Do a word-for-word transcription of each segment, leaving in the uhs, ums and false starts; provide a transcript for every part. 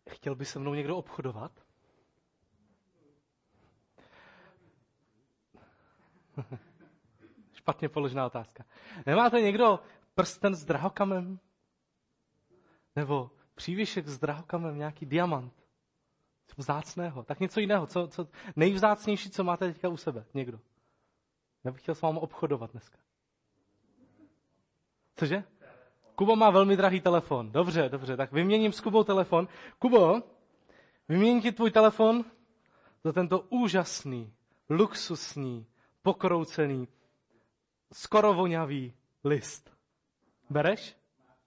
Chtěl by se mnou někdo obchodovat? Špatně položená otázka. Nemáte někdo prsten s drahokamem? Nebo přívěšek s drahokamem, nějaký diamant? Vzácného. Tak něco jiného. Co, co nejvzácnější, co máte teďka u sebe? Někdo. Já bych chtěl s vámi obchodovat dneska. Cože? Kuba má velmi drahý telefon. Dobře, dobře, tak vyměním s Kubou telefon. Kubo, vyměním ti tvůj telefon za tento úžasný, luxusní, pokroucený, skoro voňavý list. Bereš?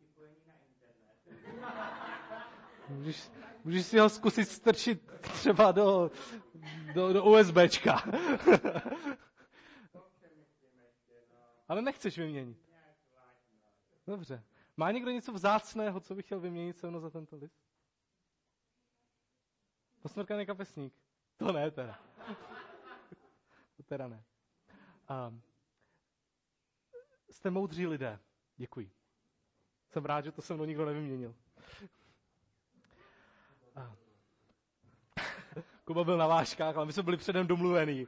Můžeš, můžeš si ho zkusit strčit třeba do, do, do USBčka. Ale nechceš vyměnit. Dobře. Má někdo něco vzácného, co by chtěl vyměnit se mnou za tento list? Posmrkaný kapesník. To ne teda. To teda ne. Um, jste moudří lidé. Děkuji. Jsem rád, že to se mnou nikdo nevyměnil. Um. Kuba byl na vážkách, ale my jsme byli předem domluvený.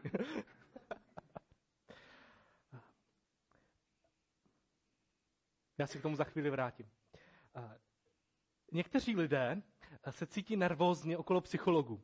Já si k tomu za chvíli vrátím. Někteří lidé se cítí nervózně okolo psychologů.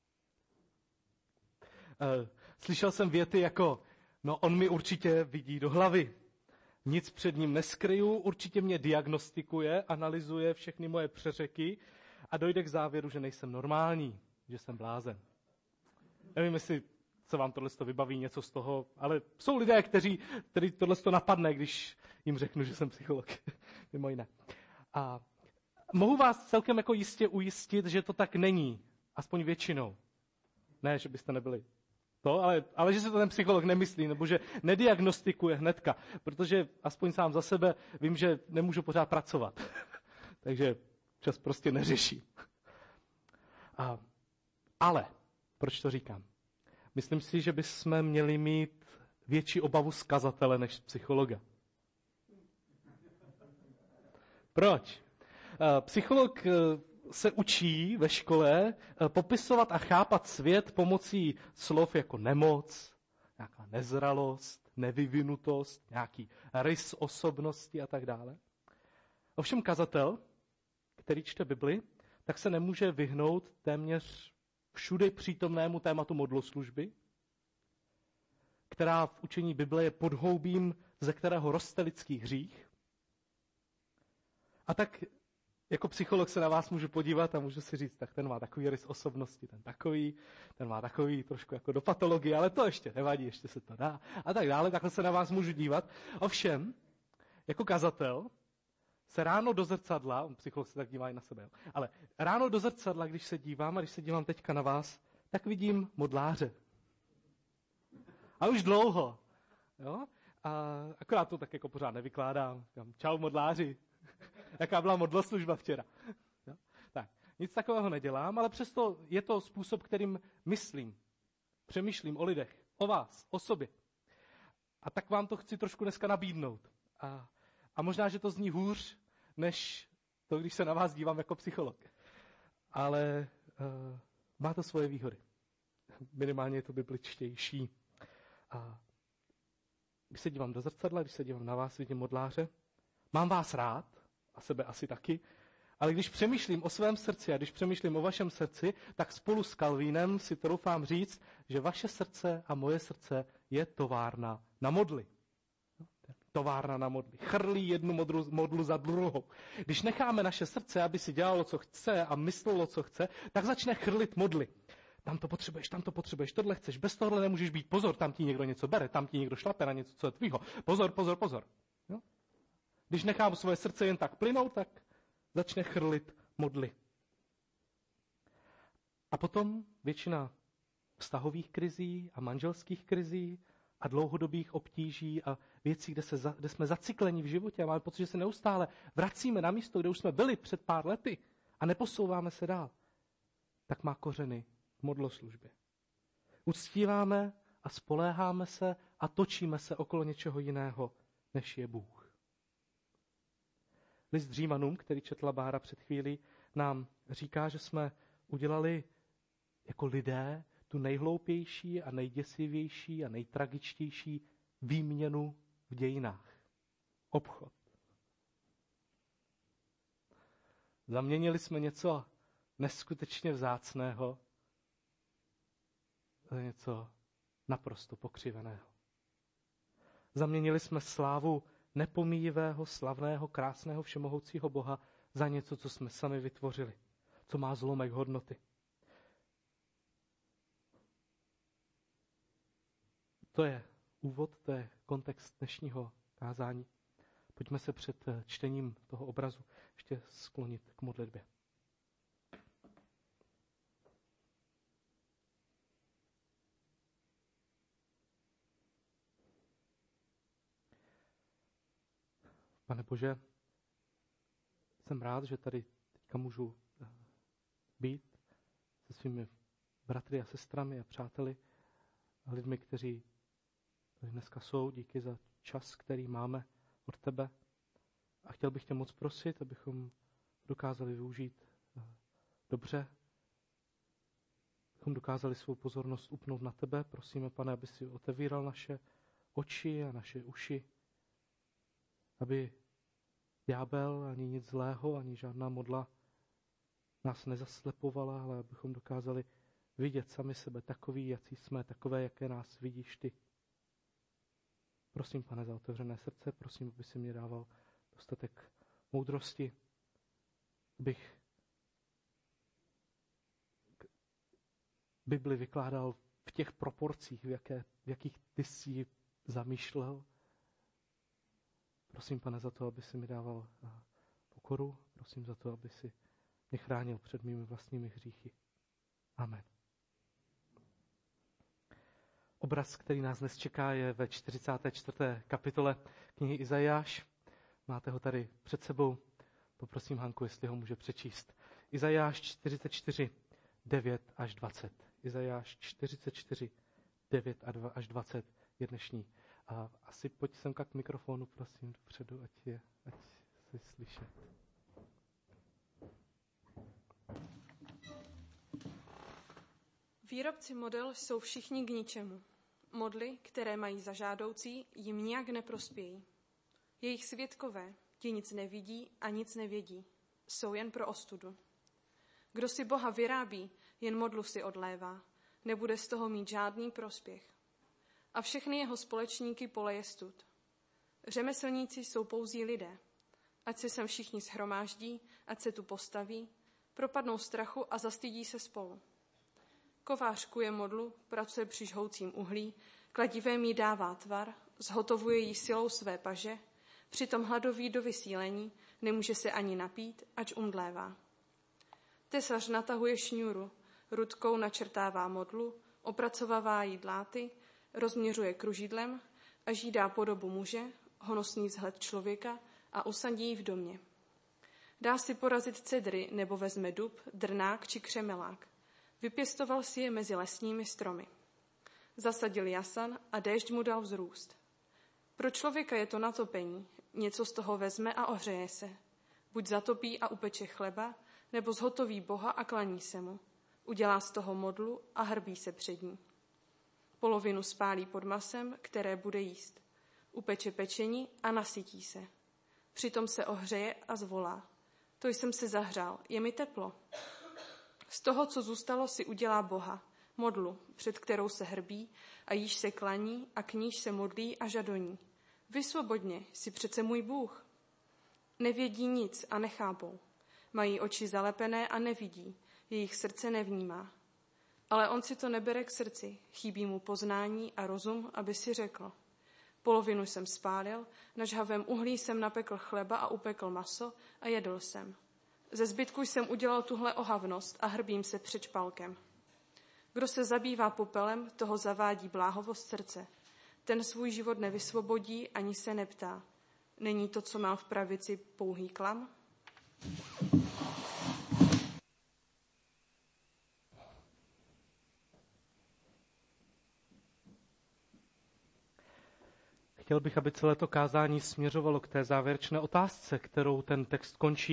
Slyšel jsem věty jako, no on mi určitě vidí do hlavy. Nic před ním neskryju, určitě mě diagnostikuje, analyzuje všechny moje přeřeky a dojde k závěru, že nejsem normální, že jsem blázen. Nevím, jestli se vám tohle vybaví něco z toho, ale jsou lidé, kteří, kteří tohle napadne, když jim řeknu, že jsem psycholog. Mimo jiné. A mohu vás celkem jako jistě ujistit, že to tak není. Aspoň většinou. Ne, že byste nebyli to, ale, ale že se to ten psycholog nemyslí, nebo že nediagnostikuje hnedka. Protože aspoň sám za sebe vím, že nemůžu pořád pracovat. Takže čas prostě neřeším. A, ale, proč to říkám? Myslím si, že bychom měli mít větší obavu z kazatele než z psychologa. Proč? Psycholog se učí ve škole popisovat a chápat svět pomocí slov jako nemoc, nějaká nezralost, nevyvinutost, nějaký rys osobnosti a tak dále. Ovšem kazatel, který čte Bibli, tak se nemůže vyhnout téměř všude přítomnému tématu modloslužby, která v učení Bible je podhoubím, ze kterého roste lidský hřích. A tak jako psycholog se na vás můžu podívat a můžu si říct, tak ten má takový rys osobnosti, ten takový, ten má takový trošku jako do patologie, ale to ještě nevadí, ještě se to dá. A tak dále, takhle se na vás můžu dívat. Ovšem, jako kazatel se ráno do zrcadla, psycholog se tak dívá i na sebe, ale ráno do zrcadla, když se dívám a když se dívám teďka na vás, tak vidím modláře. A už dlouho. Jo? A akorát to tak jako pořád nevykládám. Čau modláři. Jaká byla modloslužba včera. Jo? Tak, nic takového nedělám, ale přesto je to způsob, kterým myslím, přemýšlím o lidech, o vás, o sobě. A tak vám to chci trošku dneska nabídnout. A, a možná, že to zní hůř, než to, když se na vás dívám jako psycholog. Ale uh, má to svoje výhody. Minimálně je to bibličtější. A když se dívám do zrcadla, když se dívám na vás, vidím modláře, mám vás rád, a sebe asi taky, ale když přemýšlím o svém srdci a když přemýšlím o vašem srdci, tak spolu s Kalvínem si troufám říct, že vaše srdce a moje srdce je továrna na modly. Továrna na modly. Chrlí jednu modlu, modlu za druhou. Když necháme naše srdce, aby si dělalo, co chce a myslelo, co chce, tak začne chrlit modly. Tam to potřebuješ, tam to potřebuješ, tohle chceš, bez tohle nemůžeš být. Pozor, tam ti někdo něco bere, tam ti někdo šlape na něco, co je tvýho. Pozor, pozor, pozor. Jo? Když nechám svoje srdce jen tak plynout, tak začne chrlit modly. A potom většina vztahových krizí a manželských krizí a dlouhodobých obtíží a věcí, kde, se za, kde jsme zacykleni v životě a máme pocit, že se neustále vracíme na místo, kde už jsme byli před pár lety a neposouváme se dál, tak má kořeny v modloslužbě. Uctíváme a spoléháme se a točíme se okolo něčeho jiného, než je Bůh. List Římanům, který četla Bára před chvílí, nám říká, že jsme udělali jako lidé tu nejhloupější a nejděsivější a nejtragičtější výměnu v dějinách. Obchod. Zaměnili jsme něco neskutečně vzácného za něco naprosto pokřiveného. Zaměnili jsme slávu nepomíjivého, slavného, krásného, všemohoucího Boha za něco, co jsme sami vytvořili, co má zlomek hodnoty. To je úvod, to je kontext dnešního kázání. Pojďme se před čtením toho obrazu ještě sklonit k modlitbě. Pane Bože, jsem rád, že tady teďka můžu být se svými bratry a sestrami a přáteli a lidmi, kteří tady dneska jsou. Díky za čas, který máme od tebe. A chtěl bych tě moc prosit, abychom dokázali využít dobře, abychom dokázali svou pozornost upnout na tebe. Prosíme, Pane, aby si otevíral naše oči a naše uši, aby ďábel ani nic zlého, ani žádná modla nás nezaslepovala, ale abychom dokázali vidět sami sebe takový, jací jsme, takové, jaké nás vidíš ty. Prosím, Pane, za otevřené srdce, prosím, aby si mě dával dostatek moudrosti, abych Bibli vykládal v těch proporcích, v, jaké, v jakých ty jsi ji zamýšlel. Prosím, Pane, za to, aby si mi dával pokoru. Prosím za to, aby si mě chránil před mými vlastními hříchy. Amen. Obraz, který nás dnes čeká, je ve čtyřicáté čtvrté kapitole knihy Izajáš. Máte ho tady před sebou. Poprosím Hanku, jestli ho může přečíst. Izajáš čtyřicet čtyři, devět až dvacet. Izajáš čtyřicet čtyři, devět až dvacet je dnešní. A asi pojď semka k mikrofonu, prosím, dopředu, ať je, ať se slyšet. Výrobci model jsou všichni k ničemu. Modly, které mají za žádoucí, jim nijak neprospějí. Jejich svědkové, ti nic nevidí a nic nevědí. Jsou jen pro ostudu. Kdo si Boha vyrábí, jen modlu si odlévá. Nebude z toho mít žádný prospěch. A všechny jeho společníky poleje stud. Řemeslníci jsou pouzí lidé. Ať se sem všichni shromáždí, ať se tu postaví, propadnou strachu a zastydí se spolu. Kovář kuje modlu, pracuje při žhoucím uhlí, kladivém jí dává tvar, zhotovuje jí silou své paže, přitom hladový do vysílení, nemůže se ani napít, ač umdlévá. Tesař natahuje šňůru, rudkou načrtává modlu, opracovává jí dláty, rozměřuje kružidlem, až jí dá podobu muže, honosný vzhled člověka a usadí ji v domě. Dá si porazit cedry nebo vezme dub, drnák či křemelák. Vypěstoval si je mezi lesními stromy. Zasadil jasan a déšť mu dal vzrůst. Pro člověka je to natopení, něco z toho vezme a ohřeje se. Buď zatopí a upeče chleba, nebo zhotoví Boha a klaní se mu. Udělá z toho modlu a hrbí se před ní. Polovinu spálí pod masem, které bude jíst. Upeče pečení a nasytí se. Přitom se ohřeje a zvolá. To jsem se zahřál, je mi teplo. Z toho, co zůstalo, si udělá Boha, modlu, před kterou se hrbí a jíž se klaní a k níž se modlí a žadoní. Vysvobodně, jsi přece můj Bůh. Nevědí nic a nechápou. Mají oči zalepené a nevidí, jejich srdce nevnímá. Ale on si to nebere k srdci, chybí mu poznání a rozum, aby si řekl. Polovinu jsem spálil, na žhavém uhlí jsem napekl chleba a upekl maso a jedl jsem. Ze zbytku jsem udělal tuhle ohavnost a hrbím se před špalkem. Kdo se zabývá popelem, toho zavádí bláhovost srdce. Ten svůj život nevysvobodí ani se neptá. Není to, co mám v pravici, pouhý klam? Chtěl bych, aby celé to kázání směřovalo k té závěrečné otázce, kterou ten text končí.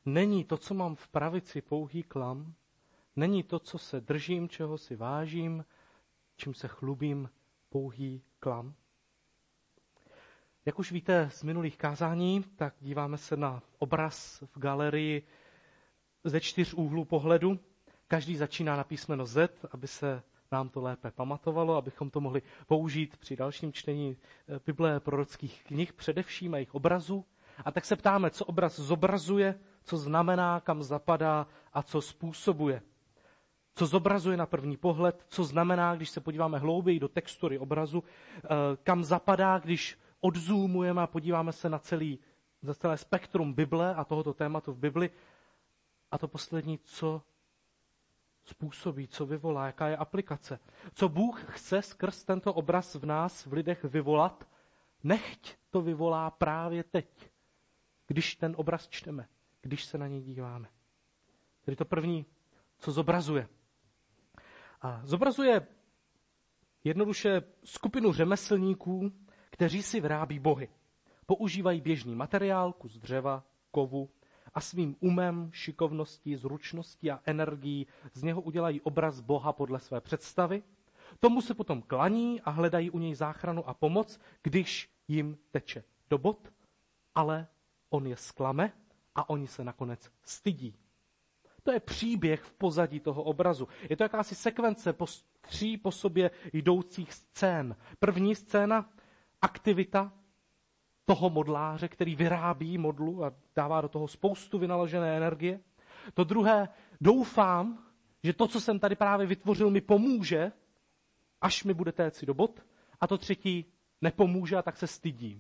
není to, co mám v pravici, pouhý klam, není to, co se držím, čeho si vážím, čím se chlubím, pouhý klam. Jak už víte z minulých kázání, tak díváme se na obraz v galerii ze čtyř úhlů pohledu. Každý začíná na písmeno Z, aby se nám to lépe pamatovalo, abychom to mohli použít při dalším čtení Bible prorockých knih, především a jejich obrazů. A tak se ptáme, co obraz zobrazuje, co znamená, kam zapadá a co způsobuje. Co zobrazuje na první pohled, co znamená, když se podíváme hlouběji do textury obrazu, kam zapadá, když odzoomujeme a podíváme se na celý, na celé spektrum Bible a tohoto tématu v Bibli. A to poslední, co způsobí, co vyvolá, jaká je aplikace. Co Bůh chce skrz tento obraz v nás, v lidech vyvolat, nechť to vyvolá právě teď, když ten obraz čteme, když se na něj díváme. Tedy to první, co zobrazuje. A zobrazuje jednoduše skupinu řemeslníků, kteří si vyrábí bohy. Používají běžný materiál, kus dřeva, kovu a svým umem, šikovností, zručností a energií z něho udělají obraz Boha podle své představy. Tomu se potom klaní a hledají u něj záchranu a pomoc, když jim teče do bod, ale on je zklame a oni se nakonec stydí. To je příběh v pozadí toho obrazu. Je to jakási sekvence po tří po sobě jdoucích scén. První scéna, aktivita toho modláře, který vyrábí modlu a dává do toho spoustu vynaložené energie. To druhé, doufám, že to, co jsem tady právě vytvořil, mi pomůže, až mi bude téci do bod. A to třetí, nepomůže a tak se stydím.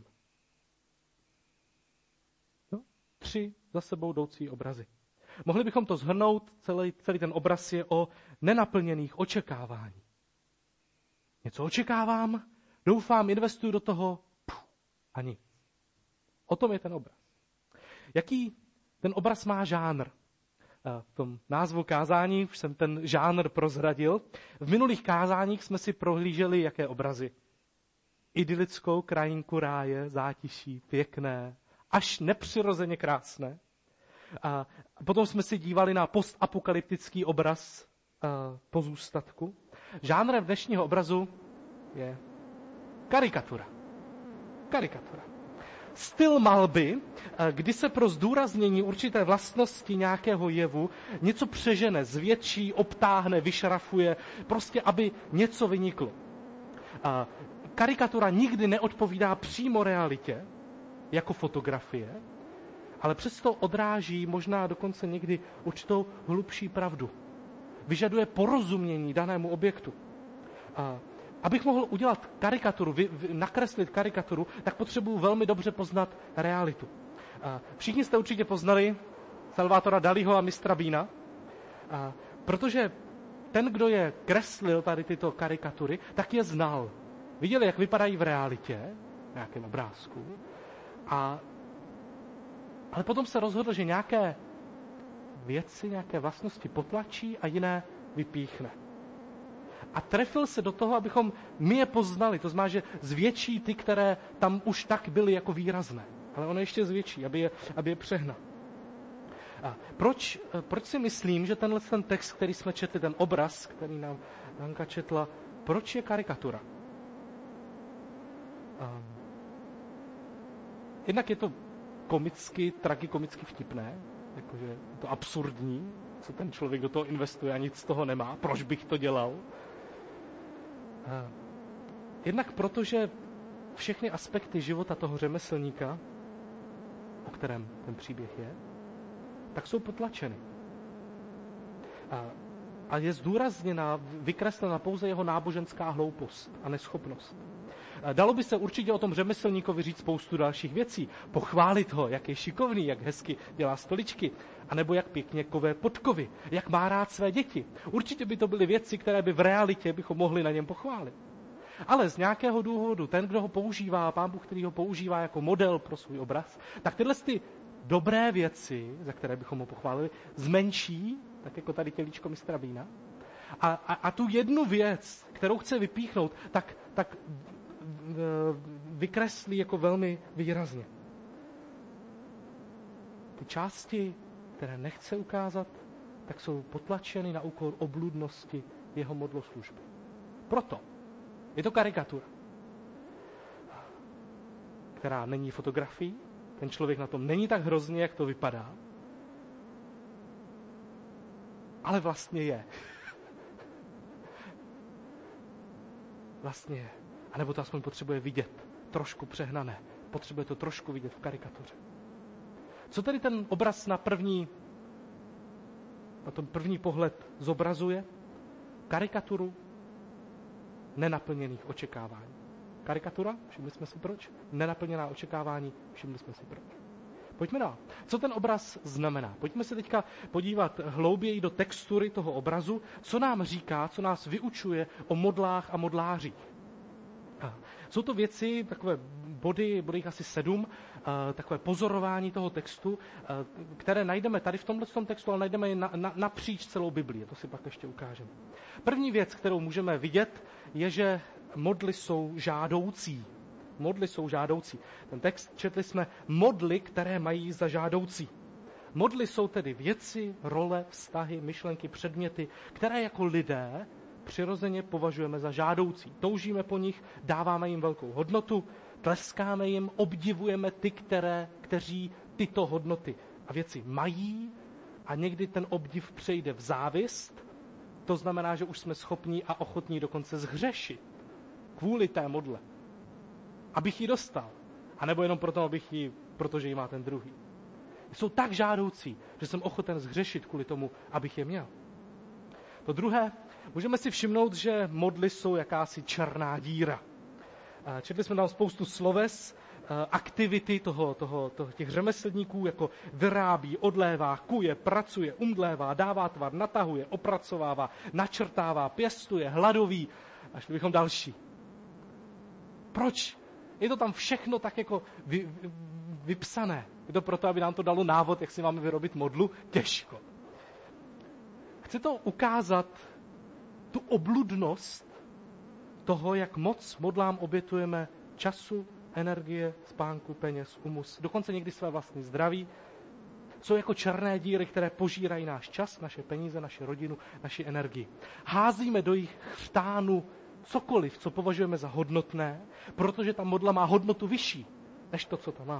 No, tři za sebou jdoucí obrazy. Mohli bychom to shrnout, celý, celý ten obraz je o nenaplněných očekávání. Něco očekávám, doufám, investuju do toho puf, a nic. O tom je ten obraz. Jaký ten obraz má žánr? V tom názvu kázání už jsem ten žánr prozradil. V minulých kázáních jsme si prohlíželi, jaké obrazy. Idylickou krajinku ráje, zátiší, pěkné, až nepřirozeně krásné. A potom jsme si dívali na postapokalyptický obraz pozůstatku. Žánrem dnešního obrazu je karikatura. Karikatura. Styl malby, kdy se pro zdůraznění určité vlastnosti nějakého jevu něco přežene, zvětší, obtáhne, vyšrafuje, prostě aby něco vyniklo. A karikatura nikdy neodpovídá přímo realitě, jako fotografie, ale přesto odráží možná dokonce někdy určitou hlubší pravdu. Vyžaduje porozumění danému objektu. A abych mohl udělat karikaturu, vy, vy, nakreslit karikaturu, tak potřebuji velmi dobře poznat realitu. A všichni jste určitě poznali Salvatora Daliho a mistra Beana, a protože ten, kdo je kreslil tady tyto karikatury, tak je znal. Viděli, jak vypadají v realitě, v nějakém obrázku, a, ale potom se rozhodl, že nějaké věci, nějaké vlastnosti potlačí a jiné vypíchne. A trefil se do toho, abychom my je poznali. To znamená, že zvětší ty, které tam už tak byly jako výrazné. Ale ono ještě zvětší, aby je, aby je přehnal. A proč, proč si myslím, že tenhle ten text, který jsme četli, ten obraz, který nám Hanka četla, proč je karikatura? A jednak je to komicky, tragikomicky vtipné, jakože je to absurdní, co ten člověk do toho investuje a nic z toho nemá. Proč bych to dělal? Jednak protože všechny aspekty života toho řemeslníka, o kterém ten příběh je, tak jsou potlačeny. A, a je zdůrazněna, vykreslena pouze jeho náboženská hloupost a neschopnost. A dalo by se určitě o tom řemeslníkovi říct spoustu dalších věcí. Pochválit ho, jak je šikovný, jak hezky dělá stoličky, anebo jak pěkně kové podkovy, jak má rád své děti. Určitě by to byly věci, které by v realitě bychom mohli na něm pochválit. Ale z nějakého důvodu, ten, kdo ho používá, Pán Bůh, který ho používá jako model pro svůj obraz, tak tyhle ty dobré věci, za které bychom ho pochválili, zmenší, tak jako tady tělíčko mistra Beana, a, a, a tu jednu věc, kterou chce vypíchnout, tak, tak vykreslí jako velmi výrazně. Ty části které nechce ukázat, tak jsou potlačeny na úkor obludnosti jeho modloslužby. Proto je to karikatura, která není fotografií, ten člověk na tom není tak hrozný, jak to vypadá, ale vlastně je. Vlastně je. A nebo to aspoň potřebuje vidět trošku přehnané. Potřebuje to trošku vidět v karikatuře. Co tedy ten obraz na první, na ten první pohled zobrazuje? Karikaturu nenaplněných očekávání. Karikatura, všimli jsme si proč? Nenaplněná očekávání, všimli jsme si proč. Pojďme dál. Co ten obraz znamená? Pojďme se teďka podívat hlouběji do textury toho obrazu, co nám říká, co nás vyučuje o modlách a modlářích. Jsou to věci, takové body, bude jich asi sedm, takové pozorování toho textu, které najdeme tady v tomhle textu, ale najdeme je na, na, napříč celou Biblii. To si pak ještě ukážeme. První věc, kterou můžeme vidět, je, že modly jsou žádoucí. Modly jsou žádoucí. Ten text četli jsme modly, které mají za žádoucí. Modly jsou tedy věci, role, vztahy, myšlenky, předměty, které jako lidé přirozeně považujeme za žádoucí. Toužíme po nich, dáváme jim velkou hodnotu, tleskáme jim, obdivujeme ty, které, kteří tyto hodnoty a věci mají a někdy ten obdiv přejde v závist. To znamená, že už jsme schopní a ochotní dokonce zhřešit kvůli té modle, abych ji dostal. A nebo jenom proto, abych ji, protože ji má ten druhý. Jsou tak žádoucí, že jsem ochoten zhřešit kvůli tomu, abych je měl. To druhé, můžeme si všimnout, že modly jsou jakási černá díra. Četli jsme tam spoustu sloves, aktivity toho, toho, toho, těch řemeslníků, jako vyrábí, odlévá, kuje, pracuje, umdlévá, dává tvar, natahuje, opracovává, načrtává, pěstuje, hladoví. A šli bychom další. Proč? Je to tam všechno tak jako vy, vy, vypsané. Je to proto, aby nám to dalo návod, jak si máme vyrobit modlu? Těžko. Chci to ukázat tu obludnost toho, jak moc modlám obětujeme času, energie, spánku, peněz, umus, dokonce někdy své vlastní zdraví. Jsou jako černé díry, které požírají náš čas, naše peníze, naši rodinu, naši energii. Házíme do jejich chřtánu cokoliv, co považujeme za hodnotné, protože ta modla má hodnotu vyšší, než to, co tam má.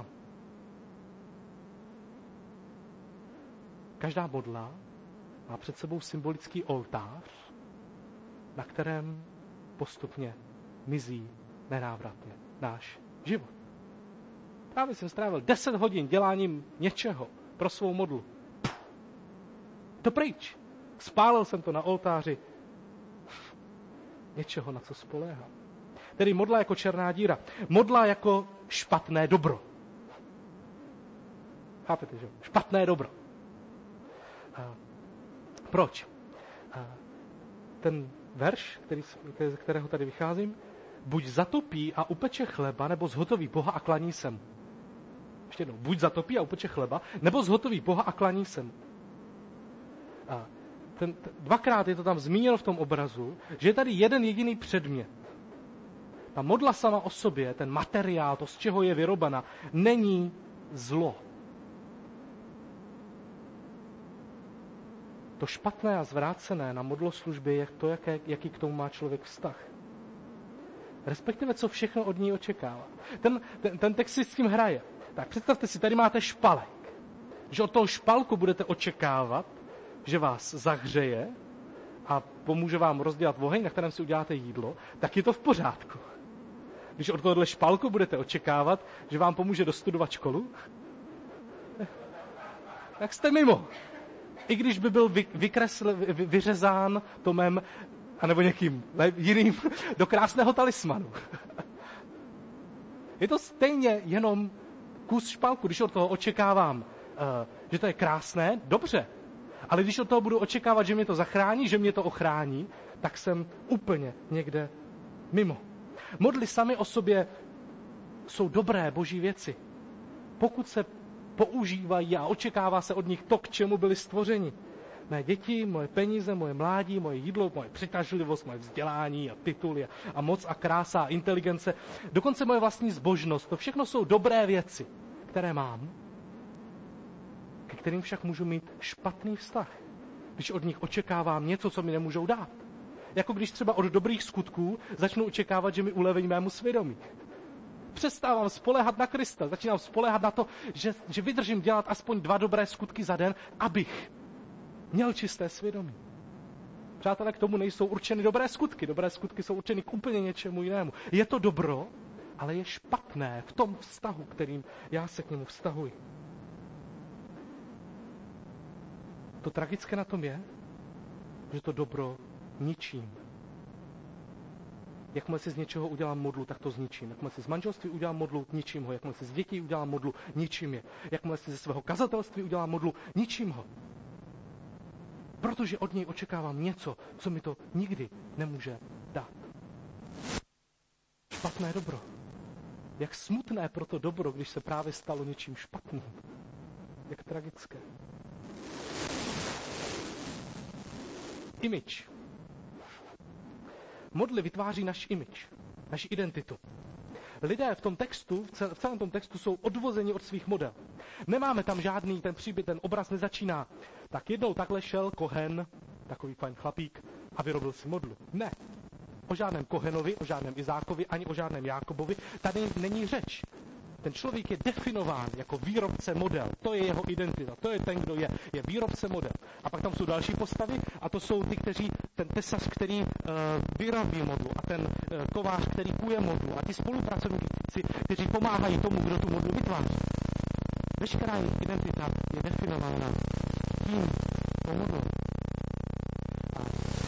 Každá modla má před sebou symbolický oltář, na kterém postupně mizí nenávratně náš život. Právě jsem strávil deset hodin děláním něčeho pro svou modlu. Pff, to pryč. Spálil jsem to na oltáři něčeho, na co spoléhám. Tedy modla jako černá díra. Modla jako špatné dobro. Chápete, že? Špatné dobro. A proč? A ten verš, který, ze kterého tady vycházím, buď zatopí a upeče chleba, nebo zhotoví Boha a klaní se mu. Ještě jednou, buď zatopí a upeče chleba, nebo zhotoví Boha a klaní se mu. A ten, t- dvakrát je to tam zmíněno v tom obrazu, že je tady jeden jediný předmět. Ta modla sama o sobě, ten materiál, to, z čeho je vyrobena, není zlo. To špatné a zvrácené na modloslužbě je to, jaké, jaký k tomu má člověk vztah. Respektive, co všechno od ní očekává. Ten, ten, ten text si s tím hraje. Tak představte si, tady máte špalek. Že od toho špalku budete očekávat, že vás zahřeje a pomůže vám rozdělat oheň, na kterém si uděláte jídlo, tak je to v pořádku. Když od tohohle špalku budete očekávat, že vám pomůže dostudovat školu, tak jste mimo. I když by byl vy, vykresl, vy, vyřezán Tomem anebo někým jiným do krásného talismanu. Je to stejně jenom kus špalku. Když od toho očekávám, uh, že to je krásné, dobře. Ale když od toho budu očekávat, že mě to zachrání, že mě to ochrání, tak jsem úplně někde mimo. Modly sami o sobě jsou dobré boží věci. Pokud se používají a očekává se od nich to, k čemu byli stvořeni. Mé děti, moje peníze, moje mládí, moje jídlo, moje přitažlivost, moje vzdělání a tituly a, a moc a krása a inteligence, dokonce moje vlastní zbožnost. To všechno jsou dobré věci, které mám, kterým však můžu mít špatný vztah, když od nich očekávám něco, co mi nemůžou dát. Jako když třeba od dobrých skutků začnu očekávat, že mi uleví mému svědomí. Přestávám spoléhat na Krista, začínám spoléhat na to, že, že vydržím dělat aspoň dva dobré skutky za den, abych měl čisté svědomí. Přátelé, k tomu nejsou určeny dobré skutky. Dobré skutky jsou určeny k úplně něčemu jinému. Je to dobro, ale je špatné v tom vztahu, kterým já se k němu vztahuji. To tragické na tom je, že to dobro ničím. Jakmile si z něčeho udělám modlu, tak to zničím. Jakmile si z manželství udělám modlu, ničím ho. Jakmile si z dětí udělám modlu, ničím je. Jakmile si ze svého kazatelství udělám modlu, ničím ho. Protože od něj očekávám něco, co mi to nikdy nemůže dát. Špatné dobro. Jak smutné pro to dobro, když se právě stalo něčím špatným. Jak tragické. Image. Modly vytváří náš image, naši identitu. Lidé v tom textu, v celém tom textu jsou odvozeni od svých model. Nemáme tam žádný, ten příběh, ten obraz nezačíná. Tak jednou takhle šel Kohen, takový fajn chlapík, a vyrobil si modlu. Ne. O žádném Kohenovi, o žádném Izákovi, ani o žádném Jákobovi tady není řeč. Ten člověk je definován jako výrobce model. To je jeho identita. To je ten, kdo je. Je výrobce model. A pak tam jsou další postavy a to jsou ty, kteří, ten tesař, který uh, vyrábí modlu a ten uh, kovář, který kuje modlu a ti spolupracovníci, kteří pomáhají tomu, kdo tu modlu vytváří. Veškerá jejich identita je definována tím, tou modlou. A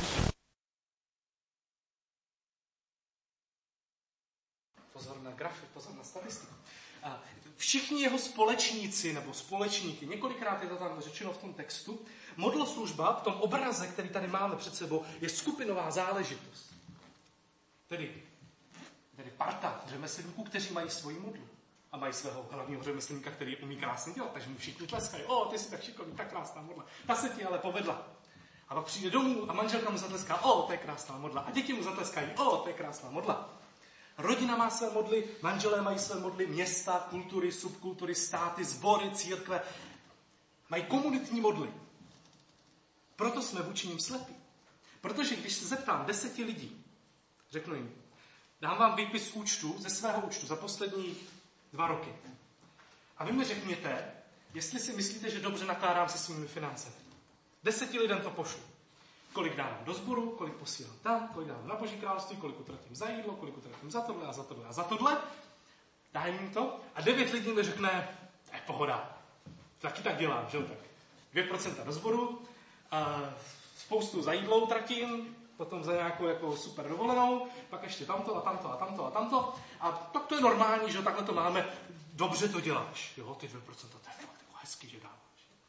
pozor na grafy, pozor na statistiku. A všichni jeho společníci nebo společníky, několikrát je to tam řečeno v tom textu, modloslužba v tom obraze, který tady máme před sebou, je skupinová záležitost. Tedy, tedy parta řemeslníků, kteří mají svoji modlu. A mají svého hlavního řemeslníka, který umí krásně dělat, takže mu všichni tleskají. O, ty jsi tak šikovný, tak krásná modla. Ta se ti ale povedla. A pak přijde domů a manželka mu zatleská, o, to je krásná modla. A děti mu zatleskají, o, to je krásná modla. Rodina má své modly, manželé mají své modly, města, kultury, subkultury, státy, sbory, církve. Mají komunitní modly. Proto jsme vůči nim slepí. Protože když se zeptám deseti lidí, řeknu jim, dám vám výpis účtu ze svého účtu za poslední dva roky. A vy mi řekněte, jestli si myslíte, že dobře nakládám se svými financemi. Deseti lidem to pošlu. Kolik dávám do sboru, kolik posílám tam, kolik dávám na Boží království, kolik utratím za jídlo, kolik utratím za tohle a za tohle a za tohle. Dám jim to a devět lidí mi řekne, to je pohoda. Taky tak dělám, že jo tak. Dvě procenta do sboru, a spoustu za jídlo utratím, potom za nějakou jako super dovolenou, pak ještě tamto a tamto a tamto a tamto. A tak to je normální, že takhle to máme. Dobře to děláš. Jo, ty dvě procenta, to je fakt jako hezký, že dáváš.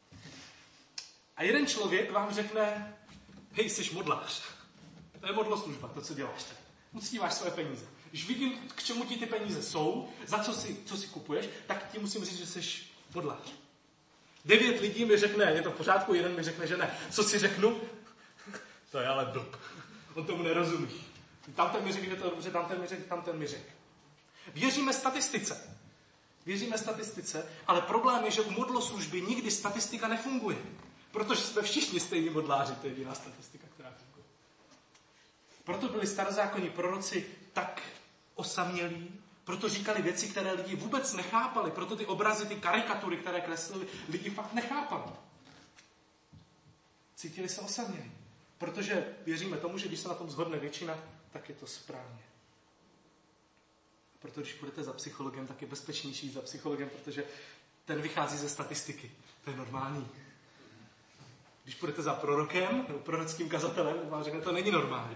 A jeden člověk vám řekne, hej, jsi modlář. To je modloslužba, to, co děláš tady. Uctíváš své peníze. Když vidím, k čemu ti ty peníze jsou, za co si, co si kupuješ, tak ti musím říct, že jsi modlář. Devět lidí mi řekne, je to v pořádku, jeden mi řekne, že ne. Co si řeknu? To je ale blb. On tomu nerozumí. Tamten mi řekl, že to je dobře, tamten mi řekl, tamten mi řekl. Věříme statistice. Věříme statistice, ale problém je, že u modloslužby nikdy statistika nefunguje. Protože jsme všichni stejní modláři, to je jediná statistika, která funguje. Proto byli starozákonní proroci tak osamělí, proto říkali věci, které lidi vůbec nechápali, proto ty obrazy, ty karikatury, které kreslili, lidi fakt nechápali. Cítili se osamělí. Protože věříme tomu, že když se na tom shodne většina, tak je to správně. Proto když půjdete za psychologem, tak je bezpečnější za psychologem, protože ten vychází ze statistiky. To je normální. Když půjdete za prorokem, nebo prorockým kazatelem, vám řekne, to není normální.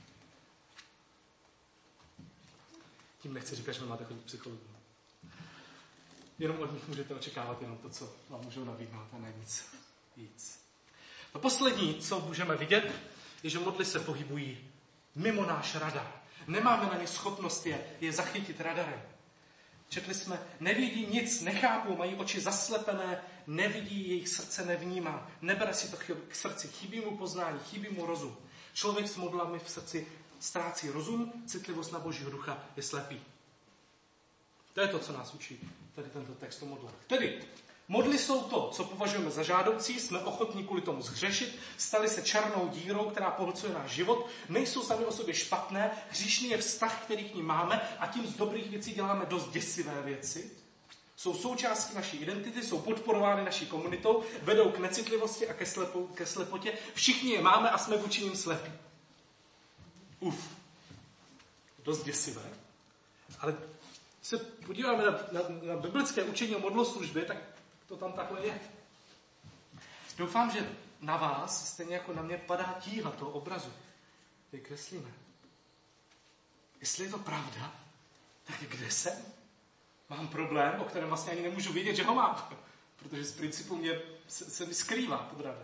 Tím nechci říkat, že máte chodit psychologů. Jenom od nich můžete očekávat jenom to, co vám můžou nabídnout, a ne nic víc. To poslední, co můžeme vidět, je, že modly se pohybují mimo náš radar. Nemáme na ně schopnost je, je zachytit radarem. Četli jsme, nevidí nic, nechápou, mají oči zaslepené, nevidí, jejich srdce nevnímá, nebere si to k srdci, chybí mu poznání, chybí mu rozum. Člověk s modlami v srdci ztrácí rozum, citlivost na Božího ducha, je slepý. To je to, co nás učí tady tento text o modlách. Tedy Modly jsou to, co považujeme za žádoucí, jsme ochotní kvůli tomu zhřešit, stali se černou dírou, která pohlcuje náš život, nejsou sami o sobě špatné, hříšný je vztah, který k ním máme a tím z dobrých věcí děláme dost děsivé věci. Jsou součástí naší identity, jsou podporovány naší komunitou, vedou k necitlivosti a ke, slepo, ke slepotě. Všichni je máme a jsme vůči nim slepí. Uf. Dost děsivé. Ale když se podíváme na, na, na biblické učení o modloslužbě, tak to tam takhle je. Doufám, že na vás, stejně jako na mě, padá tíha toho obrazu. Teď kreslíme. Jestli je to pravda, tak kde jsem? Mám problém, o kterém vlastně ani nemůžu vědět, že ho mám. Protože z principu mě se, se mi skrývá pod radar.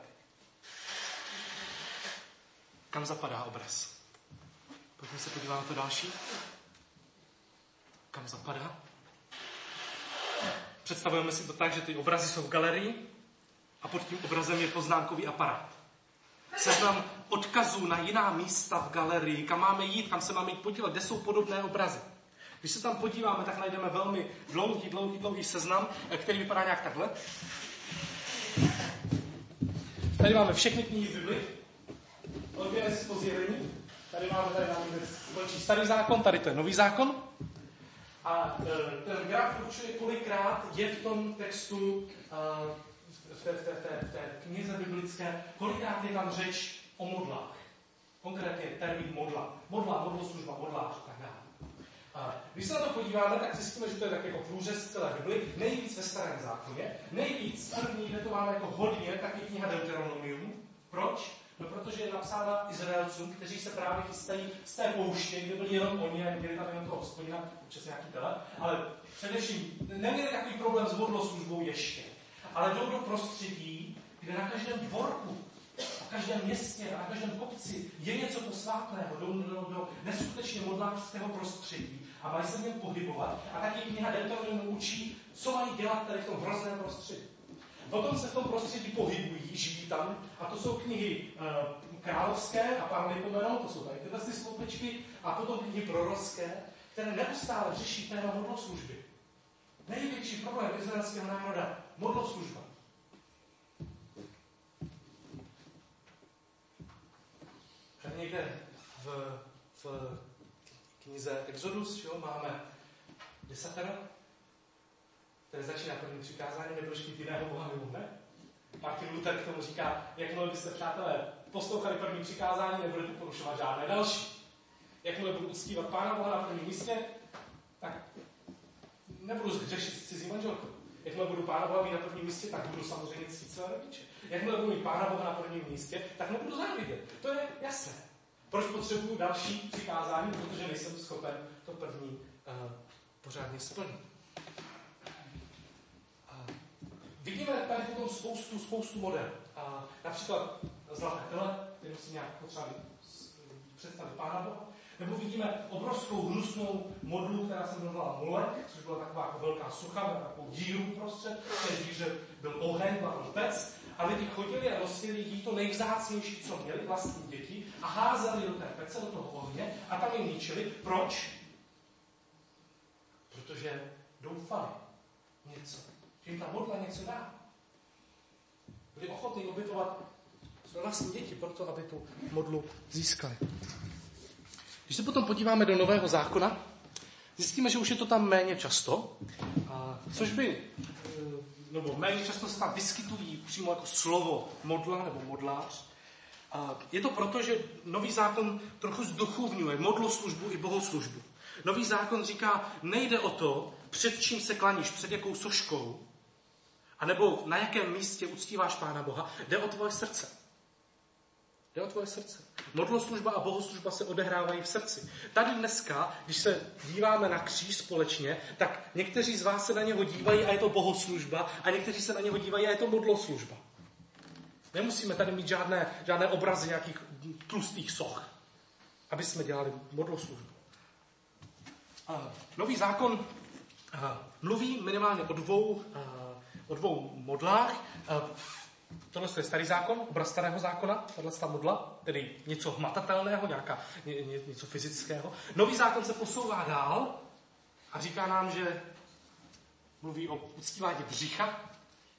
Kam zapadá obraz? Pojďme se podívat na to další. Kam zapadá? Představujeme si to tak, že ty obrazy jsou v galerii a pod tím obrazem je poznámkový aparát. Seznam odkazů na jiná místa v galerii, kam máme jít, kam se máme jít podívat, kde jsou podobné obrazy. Když se tam podíváme, tak najdeme velmi dlouhý, dlouhý, dlouhý seznam, který vypadá nějak takhle. Tady máme všechny knihy Bibli, od Genesis po Zjevení. Tady máme, tady máme společný starý zákon, tady to je nový zákon. A ten graf určuje, kolikrát je v tom textu, v té, v té, v té, v té knize biblické, kolikrát je tam řeč o modlách. Konkrétně termín modla. Modla, modloslužba, modlář a tak dále. A když se na to podíváme, tak zjistíme, že to je tak jako průřez celé Bibli, nejvíc ve starém zákoně, nejvíc první, kde to máme jako hodně, tak je kniha Deuteronomium. Proč? No, protože je napsána Izraelcům, kteří se právě chystají z té pouště, kde byli jenom oni, a měli tam jenom toho hospodina, občas nějaký tele, ale především neměli takový problém s modloslužbou ještě. Ale jdou do prostředí, kde na každém dvorku, na každém městě, na každém kopci je něco posvátného, jdou do, do, do neskutečně modlářského prostředí a mají se v něm pohybovat. A taky kniha Deuteronomium učí, co mají dělat tady v tom hrozném prostředí. Potom se v tom prostředí pohybují, žijí tam, a to jsou knihy e, královské, a pár nepomenou, to jsou tady tyhle ty sloupečky, a potom knihy prorocké, které neustále řeší téma modloslužby. Největší problém izraelského národa, modloslužba. Tady někde v, v knize Exodus, že jo, máme desatero, které začíná prvním přikázání, nebudeš mít jiného Boha mimo mne. Martin Luther k tomu říká, jakmile byste, přátelé, poslouchali první přikázání, nebudete porušovat žádné další. Jakmile budu uctívat Pána Boha na prvním místě, tak nebudu řešit s cizí manželkou. Jakmile budu Pána Boha mít na prvním místě, tak budu samozřejmě ctít své rodiče. Jakmile budu mít Pána Boha na prvním místě, tak nebudu závidět. To je jasné. Proč potřebuju další přikázání? Protože nejsem schopen to první uh, pořádně splnit. Vidíme tady potom spoustu, spoustu model. A například zlaté tele, kterou si nějak potřeba představit Pána Boha. Nebo vidíme obrovskou hnusnou modlu, která se jmenovala Molek, což byla taková jako velká sucha, takovou díru prostřed, v té díře byl oheň, byl tam pec. A lidi chodili a nosili jí to nejvzácnější, co měli, vlastní děti, a házeli do té pece, do toho ohně a tam je ničili. Proč? Protože doufali něco. Že jim ta modla něco dá. Byli ochotní obětovat své vlastní děti proto, aby tu modlu získali. Když se potom podíváme do Nového zákona, zjistíme, že už je to tam méně často, a což by, nebo méně často se tam vyskytují přímo jako slovo modla nebo modlář. A je to proto, že Nový zákon trochu zduchovňuje modloslužbu i bohoslužbu. Nový zákon říká, nejde o to, před čím se klaníš, před jakou soškou, anebo na jakém místě uctíváš Pána Boha, jde o tvoje srdce. Jde o tvoje srdce. Modloslužba a bohoslužba se odehrávají v srdci. Tady dneska, když se díváme na kříž společně, tak někteří z vás se na něho dívají a je to bohoslužba, a někteří se na něho dívají a je to modloslužba. Nemusíme tady mít žádné, žádné obrazy nějakých tlustých soch, aby jsme dělali modloslužbu. A Nový zákon a, mluví minimálně o dvou, a, o dvou modlách. A, tohle je starý zákon, obraz starého zákona, tato modla, tedy něco hmatatelného, nějaká, ně, ně, něco fyzického. Nový zákon se posouvá dál a říká nám, že mluví o uctívání břicha,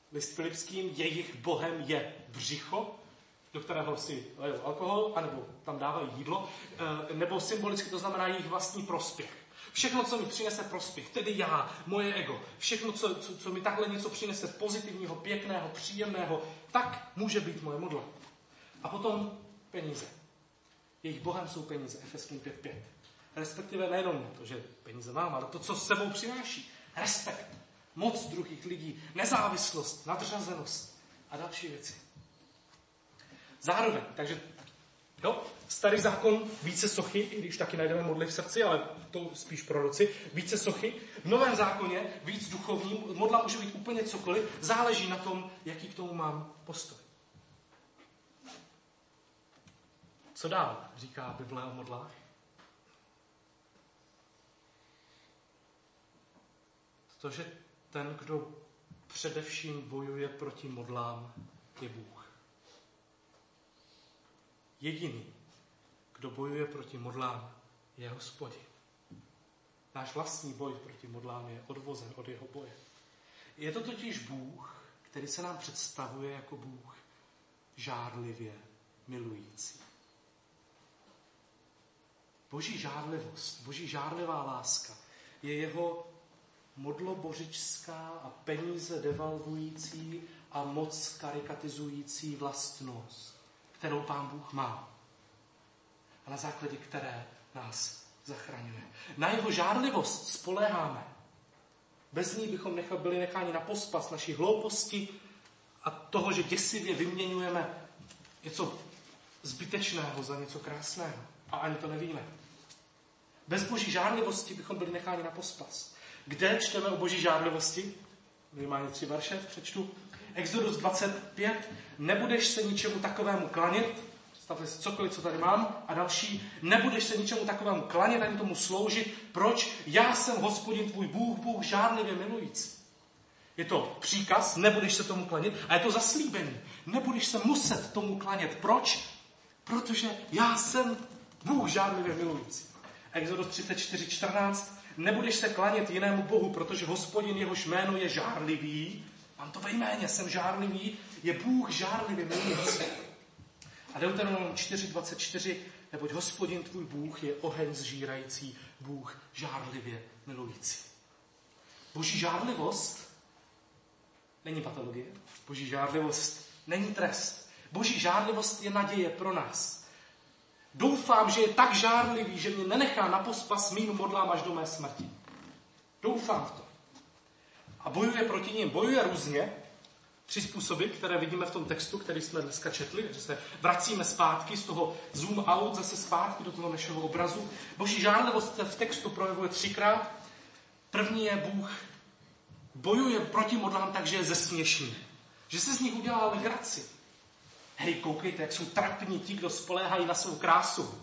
List Filipským, jejich bohem je břicho, do kterého si lejou alkohol, anebo tam dávají jídlo, nebo symbolicky to znamená jejich vlastní prospěch. Všechno, co mi přinese prospěch, tedy já, moje ego, všechno, co, co, co mi takhle něco přinese pozitivního, pěkného, příjemného, tak může být moje modla. A potom peníze. Jejich bohem jsou peníze, Efeským pět pět. Respektive nejenom to, že peníze mám, ale to, co s sebou přináší. Respekt, moc druhých lidí, nezávislost, nadřazenost a další věci. Zároveň, takže jo, starý zákon, více sochy, i když taky najdeme modly v srdci, ale to spíš proroci, více sochy. V Novém zákoně víc duchovní, modla může být úplně cokoliv, záleží na tom, jaký k tomu mám postoj. Co dál říká Bible o modlách? To, že ten, kdo především bojuje proti modlám, je Bůh. Jediný, kdo bojuje proti modlám, je Hospodin. Náš vlastní boj proti modlám je odvozen od jeho boje. Je to totiž Bůh, který se nám představuje jako Bůh žárlivě milující. Boží žárlivost, boží žárlivá láska je jeho modlobořičská a peníze devalvující a moc karikatizující vlastnost, kterou Pán Bůh má a na základě které nás zachraňuje. Na jeho žárlivost spoléháme. Bez ní bychom nechali, byli necháni na pospas naší hlouposti a toho, že děsivě vyměňujeme něco zbytečného za něco krásného. A ani to nevíme. Bez boží žárlivosti bychom byli necháni na pospas. Kde čteme o boží žárlivosti? Minimálně tři verše, přečtu. Exodus dvacet pět. Nebudeš se ničemu takovému klanět. Představte si cokoliv, co tady mám. A další. Nebudeš se ničemu takovému klanět, ani tomu sloužit. Proč? Já jsem Hospodin tvůj Bůh, Bůh žárlivě milující. Je to příkaz, nebudeš se tomu klanět. A je to zaslíbení. Nebudeš se muset tomu klanět. Proč? Protože já jsem Bůh žárlivě milující. Exodus třicet čtyři čtrnáct. Nebudeš se klanět jinému bohu, protože Hospodin, jehož jméno je žárlivý, mám to ve jméně, jsem žárlivý, je Bůh žárlivě milující. A Deuteronom čtyři dvacet čtyři, neboť Hospodin tvůj Bůh je oheň zžírající, Bůh žárlivě milující. Boží žárlivost není patologie, boží žárlivost není trest. Boží žárlivost je naděje pro nás. Doufám, že je tak žárlivý, že mě nenechá na pospas mým modlám až do mé smrti. Doufám v to. A bojuje proti ním. Bojuje různě. Tři způsoby, které vidíme v tom textu, který jsme dneska četli, takže se vracíme zpátky z toho zoom out, zase zpátky do toho našeho obrazu. Boží žárlivost se v textu projevuje třikrát. První je Bůh bojuje proti modlám tak, že je zesměšný. Že se z nich udělá legraci. Hej, koukejte, jak jsou trapní ti, kdo spoléhají na svou krásu.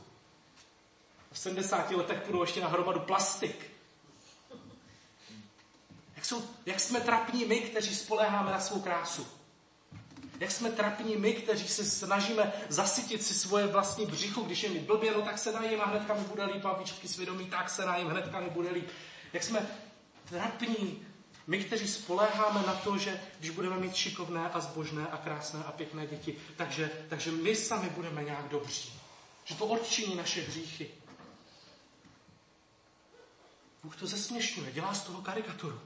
V sedmdesáti letech půjdou ještě na hromadu plastik. Jak, jsou, jak jsme trapní my, kteří spoléháme na svou krásu. Jak jsme trapní my, kteří se snažíme zasytit si svoje vlastní břicho, když je mi blbě, no tak se najím a hnedka mi bude líp, a výčitky svědomí, tak se najím, hnedka mi bude líp. Jak jsme trapní my, kteří spoléháme na to, že když budeme mít šikovné a zbožné a krásné a pěkné děti, takže, takže my sami budeme nějak dobří. Že to odčiní naše hříchy. Bůh to zesměšňuje, dělá z toho karikaturu.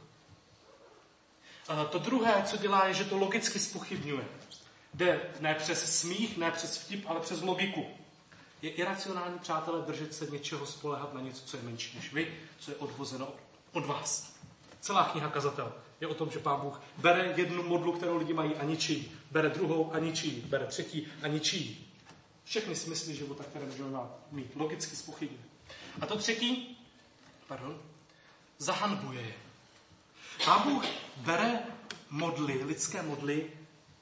A to druhé, co dělá, je, že to logicky zpochybňuje. Jde ne přes smích, ne přes vtip, ale přes logiku. Je iracionální, přátelé, držet se něčeho, spoléhat na něco, co je menší než vy, co je odvozeno od vás. Celá kniha Kazatel je o tom, že Pán Bůh bere jednu modlu, kterou lidi mají a ničí. Bere druhou a ničí. Bere třetí a ničí. Všechny smysly života, které můžeme mít, logicky zpochybňuje. A to třetí, pardon, zahanbuje je. Pán Bůh bere modly, lidské modly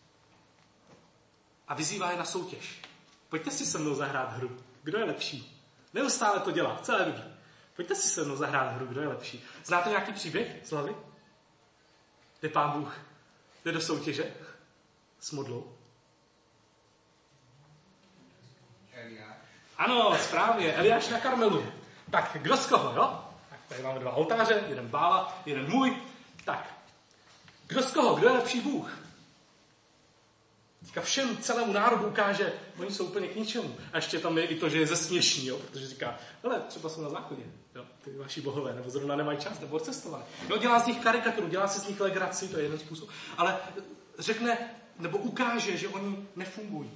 a vyzývá je na soutěž. Pojďte si se mnou zahrát hru. Kdo je lepší? Neustále to dělá, celé doby. Pojďte si se mnou zahrát hru, kdo je lepší. Znáte nějaký příběh z hlavy? Kde Pán Bůh jde do soutěže s modlou? Eliáš. Ano, správně, Eliáš na Karmelu. Tak, kdo z koho, jo? Tak tady máme dva oltáře, jeden Bála, jeden můj. Tak, kdo z koho, kdo je lepší Bůh? Teďka všem celému národu ukáže, oni jsou úplně k ničemu. A ještě tam je i to, že je zesměšní, jo? Protože říká, hele, třeba jsou na záchodě, jo? Ty vaši bohové, nebo zrovna nemají čas, nebo odcestovali. Jo, dělá z nich karikaturu, dělá si z nich legraci, to je jeden způsob. Ale řekne, nebo ukáže, že oni nefungují.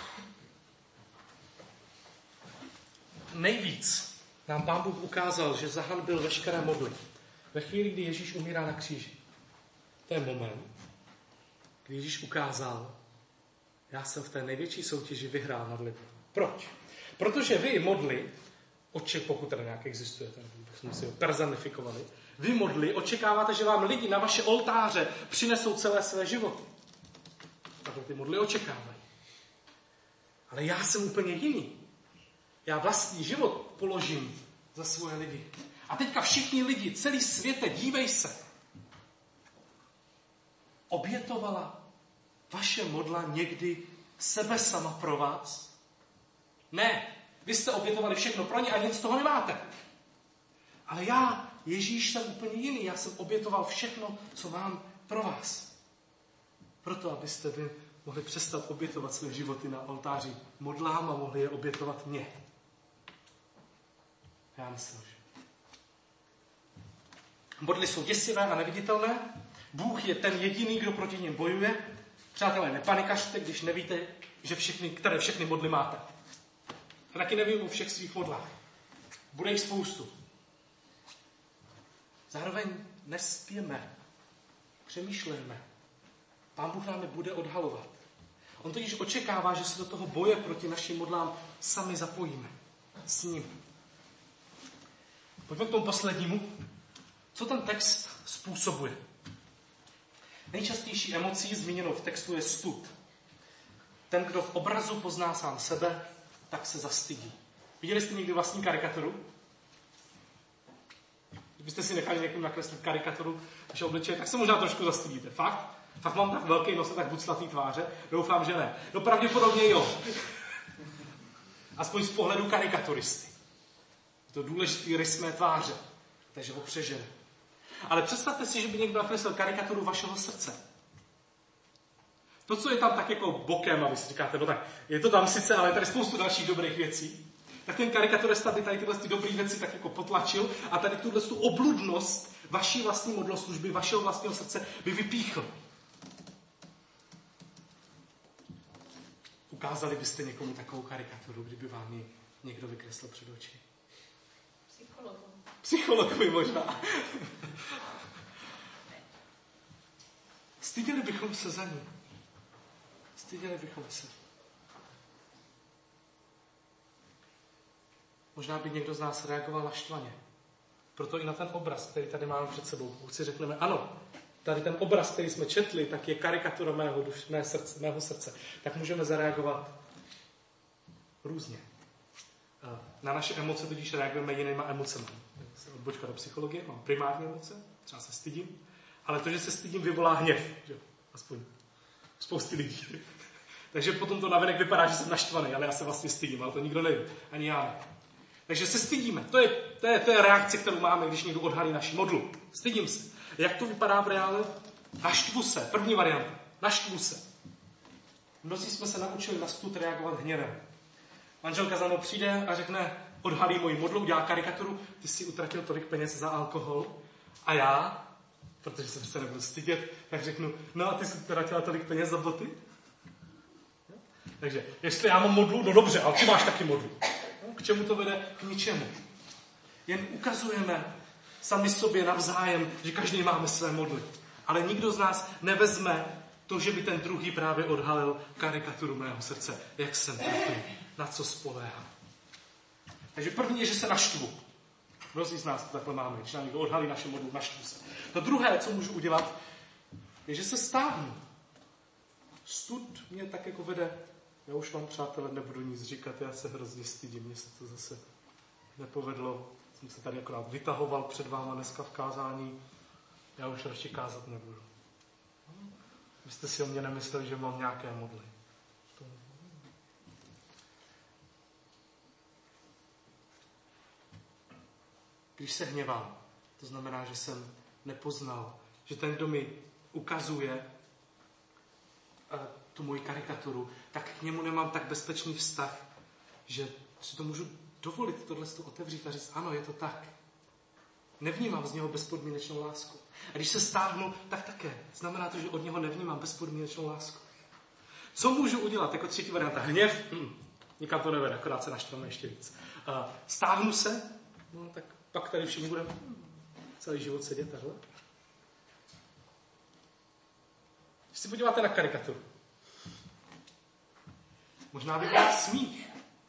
Nejvíc nám Pán Bůh ukázal, že zahanbil veškeré modly. Ve chvíli, kdy Ježíš umírá na kříži. To je moment, kdy Ježíš ukázal, já jsem v té největší soutěži vyhrál nad lidmi. Proč? Protože vy modly, oček, pokud teda nějak existuje, tak jsme si ho personifikovali, vy modly očekáváte, že vám lidi na vaše oltáře přinesou celé své životy. Takhle ty modly očekávají. Ale já jsem úplně jiný. Já vlastní život položím za svoje lidi. A teďka všichni lidi, celý světe, dívej se. Obětovala vaše modla někdy sebe sama pro vás? Ne, vy jste obětovali všechno pro ně a nic z toho nemáte. Ale já, Ježíš, jsem úplně jiný. Já jsem obětoval všechno, co mám pro vás. Proto, abyste vy mohli přestat obětovat své životy na oltáři modlám a mohli je obětovat mě. Já myslím, že modly jsou děsivé a neviditelné. Bůh je ten jediný, kdo proti nim bojuje. Přátelé, nepanikařte, když nevíte, že všechny, které všechny modly máte. A taky nevím o všech svých modlách. Bude jich spoustu. Zároveň nespěme. Přemýšlejme. Pán Bůh nám je bude odhalovat. On totiž očekává, že se do toho boje proti našim modlám sami zapojíme. S ním. Pojďme k tomu poslednímu. Co ten text způsobuje? Nejčastější emocí zmíněnou v textu je stud. Ten, kdo v obrazu pozná sám sebe, tak se zastydí. Viděli jste někdy vlastní karikaturu? Kdybyste si nechali někomu nakreslit karikaturu vaše obličeje, tak se možná trošku zastydíte. Fakt? Fakt mám tak velký nos a tak buclatý tváře? Doufám, že ne. No pravděpodobně jo. Aspoň z pohledu karikaturisty. Je to důležitý rys mé tváře. Takže ho přežene. Ale představte si, že by někdo nakreslil karikaturu vašeho srdce. To, co je tam tak jako bokem, a vy si říkáte, no tak je to tam sice, ale je tady spoustu dalších dobrých věcí, tak ten karikaturista by tady tyhle ty dobré věci tak jako potlačil a tady tuhle tu obludnost vaší vlastní modloslužby, vašeho vlastního srdce by vypíchl. Ukázali byste někomu takovou karikaturu, kdyby vám ji někdo vykreslil před oči? Psychologovi. Psychologovi možná. Styděli bychom se za ní. Styděli bychom se. Možná by někdo z nás reagoval naštvaně. Proto i na ten obraz, který tady máme před sebou, pokud si řekneme, ano, tady ten obraz, který jsme četli, tak je karikatura mého, duš, mé srdce, mého srdce. Tak můžeme zareagovat různě. Na naše emoce totiž reagujeme jinýma emocemi. Odbočka do psychologie, mám primární emoce, třeba se stydím, ale to, že se stydím, vyvolá hněv. Že? Aspoň spousty lidí. Takže potom to navenek vypadá, že jsem naštvaný, ale já se vlastně stydím, ale to nikdo neví, ani já ne. Takže se stydíme. To je, to je, to je reakce, kterou máme, když někdo odhalí naši modlu. Stydím se. Jak to vypadá v reálu? Naštvu se. První varianta. Naštvu se. Mnozí jsme se naučili na stud reagovat hněvem. Manželka za mnou přijde a řekne, odhalí moji modlu, udělá karikaturu, ty jsi utratil tolik peněz za alkohol. A já, protože se přece nebudu stydět, tak řeknu, no a ty jsi utratila tolik peněz za boty? Takže, jestli já mám modlu, no dobře, ale ty máš taky modlu. K čemu to vede? K ničemu. Jen ukazujeme sami sobě navzájem, že každý máme své modly. Ale nikdo z nás nevezme to, že by ten druhý právě odhalil karikaturu mého srdce. Jak jsem trpný, na co spoléhám. Takže první je, že se naštvu. Mnozí z nás to takhle máme. Když nám někdo odhalí naše modlu, naštvu se. To druhé, co můžu udělat, je, že se stáhnu. Stud mě tak jako vede. Já už vám, přátelé, nebudu nic říkat, já se hrozně stydím, mně se to zase nepovedlo. Jsem se tady akorát vytahoval před váma dneska v kázání. Já už radši kázat nebudu. Vy jste si o mě nemysleli, že mám nějaké modly. Když se hněvám, to znamená, že jsem nepoznal, že ten, kdo mi ukazuje tu moji karikaturu, tak k němu nemám tak bezpečný vztah, že si to můžu dovolit tohle otevřít a říct, ano, je to tak. Nevnímám z něho bezpodmínečnou lásku. A když se stáhnu, tak také. Znamená to, že od něho nevnímám bezpodmínečnou lásku. Co můžu udělat jako třetí varianta? Hněv? Hm, nikam to nevede, akorát se naštváme ještě víc. Uh, stáhnu se? No tak pak tady všichni budeme celý život sedět takhle. Když si podíváte na karikaturu. Možná by byl smích.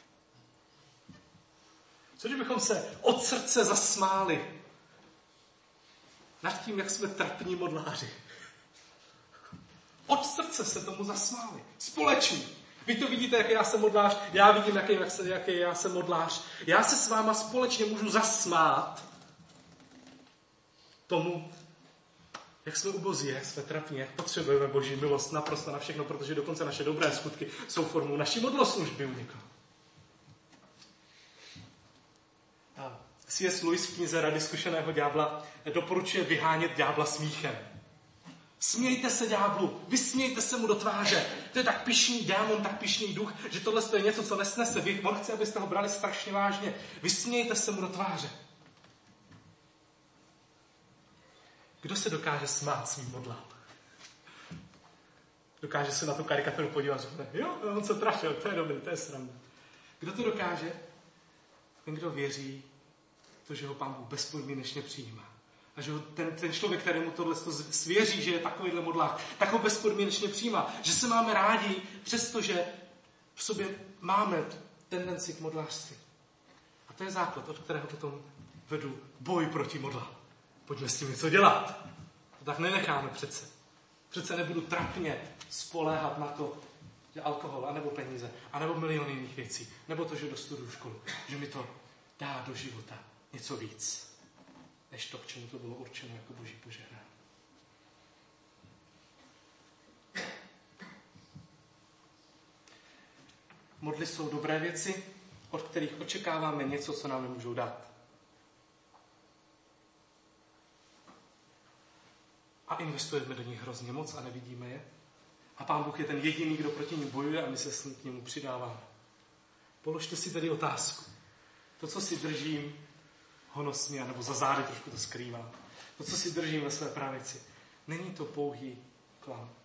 Co kdybychom se od srdce zasmáli nad tím, jak jsme trapní modláři. Od srdce se tomu zasmáli. Společně. Vy to vidíte, jak já jsem modlář, já vidím, jaký, jak se, jaký já jsem modlář. Já se s váma společně můžu zasmát tomu, jak jsme ubozí, jak jsme trapní, jak potřebujeme Boží milost naprosto na všechno, protože dokonce naše dobré skutky jsou formou naší modloslužby u někoho. C S Lewis v knize Rady zkušeného ďábla doporučuje vyhánět ďábla smíchem. Smějte se ďáblu, vysmějte se mu do tváře. To je tak pyšný démon, tak pyšný duch, že tohle je něco, co nesnese. Vy, on chce, abyste ho brali strašně vážně. Vysmějte se mu do tváře. Kdo se dokáže smát svým modlám? Dokáže se na tu karikaturu podívat a řekne, jo, on se trafil, to je dobrý, to je sranda. Kdo to dokáže? Ten, kdo věří, to, že ho Pán Bůh bezpodmínečně přijímá. A že ho ten, ten člověk, kterému tohle svěří, že je takovýhle modlák, tak ho bezpodmínečně přijímá. Že se máme rádi, přestože v sobě máme tendenci k modlářství. A to je základ, od kterého potom vedu boj proti modlám. Pojďme s tím něco dělat. To tak nenecháme přece. Přece nebudu trapně spoléhat na to, že alkohol, anebo peníze, anebo miliony jiných věcí, nebo to, že dostuduju školu, že mi to dá do života něco víc, než to, k čemu to bylo určeno jako Boží požehnání. Modly jsou dobré věci, od kterých očekáváme něco, co nám nemůžou dát. A investujeme do nich hrozně moc a nevidíme je. A Pán Bůh je ten jediný, kdo proti ním bojuje a my se s ním k němu přidáváme. Položte si tedy otázku. To, co si držím honosně, nebo za zády trošku to skrývám. To, co si držím ve své pravici, není to pouhý klam.